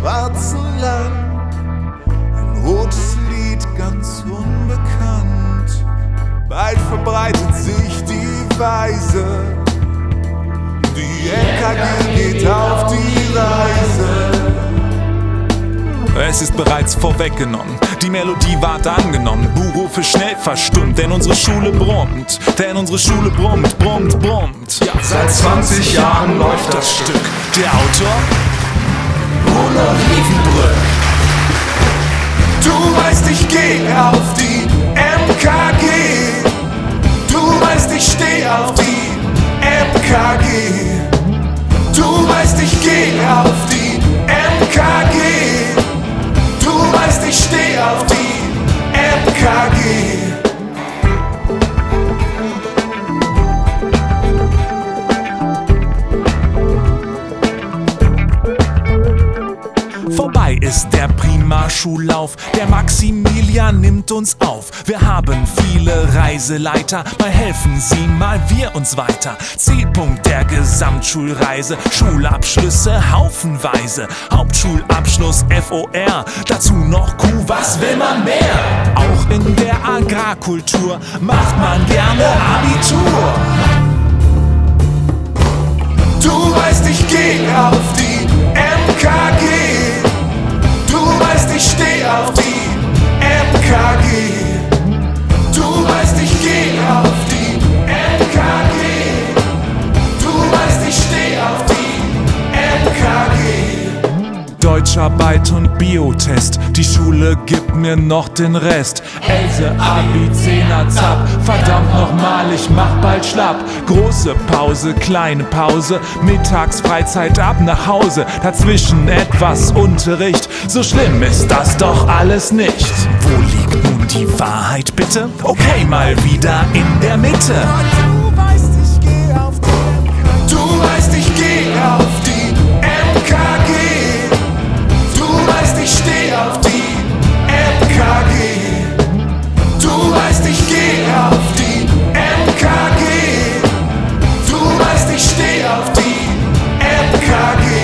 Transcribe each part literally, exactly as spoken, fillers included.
schwarzen Land. Ein rotes Lied, ganz unbekannt. Bald verbreitet sich die Weise. Die N K G geht auf die Reise. Es ist bereits vorweggenommen, die Melodie ward angenommen. Buhrufe schnell verstummt, denn unsere Schule brummt. Denn unsere Schule brummt, brummt, brummt. Ja, seit zwanzig Jahren läuft das Stück. Der Autor? Bruno Liefenbrück. Du weißt, ich geh auf die M K G. Du weißt, ich steh auf die M K G. Du weißt, ich geh auf die M K G. Du weißt, ich steh auf die M K G. Vorbei ist der Primarschullauf, der Maximilian nimmt uns auf. Wir haben viele Reiseleiter, mal helfen sie, mal wir uns weiter. Zielpunkt der Gesamtschulreise, Schulabschlüsse haufenweise. Hauptschulabschluss F O R, dazu noch Q, was will man mehr? Auch in der Agrarkultur macht man gerne Abitur. Du weißt, ich geh auf die M K G. Du weißt, ich steh auf die M K G. Du weißt, ich geh auf die M K G. Du weißt, ich steh auf die M K G. Deutscharbeit und Biotest, die Schule gibt mir noch den Rest. Else, Abi, Zehner, Zap, verdammt nochmal, ich mach bald schlapp. Große Pause, kleine Pause, mittags Freizeit ab nach Hause. Dazwischen etwas Unterricht, so schlimm ist das doch alles nicht. Wo liegt nun die Wahrheit bitte? Okay, mal wieder in der Mitte. Du weißt, ich geh auf die M K G. Du weißt, ich geh auf die M K G. Du weißt, ich steh auf die M K G. Du weißt, ich geh auf die M K G. Du weißt, ich steh auf die M K G.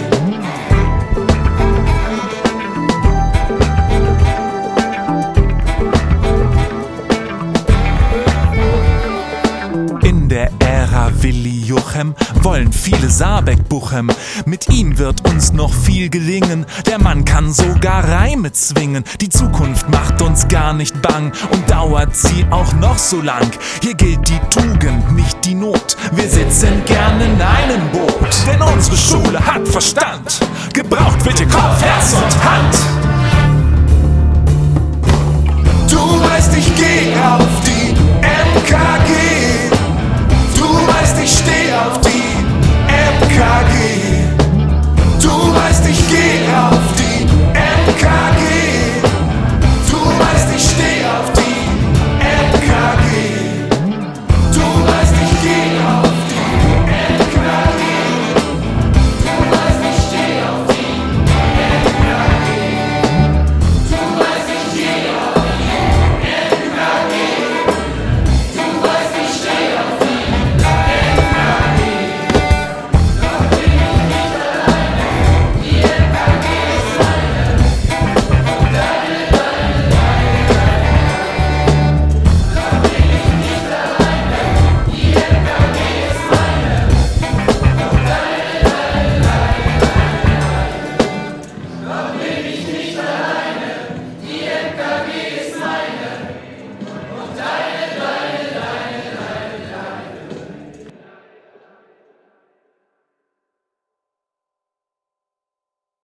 In der Ära Willi Jochem wollen viele Saarbeck Buchem. Mit ihm wird uns noch viel gelingen. Der Mann kann sogar Reime zwingen. Die Zukunft macht uns gar nicht bang und dauert sie auch noch so lang. Hier gilt die Tugend, nicht die Not. Wir sitzen gern in einem Boot. Denn unsere Schule hat Verstand. Gebraucht wird ihr Kopf, Herz und Hand. Du weißt, ich geh auf die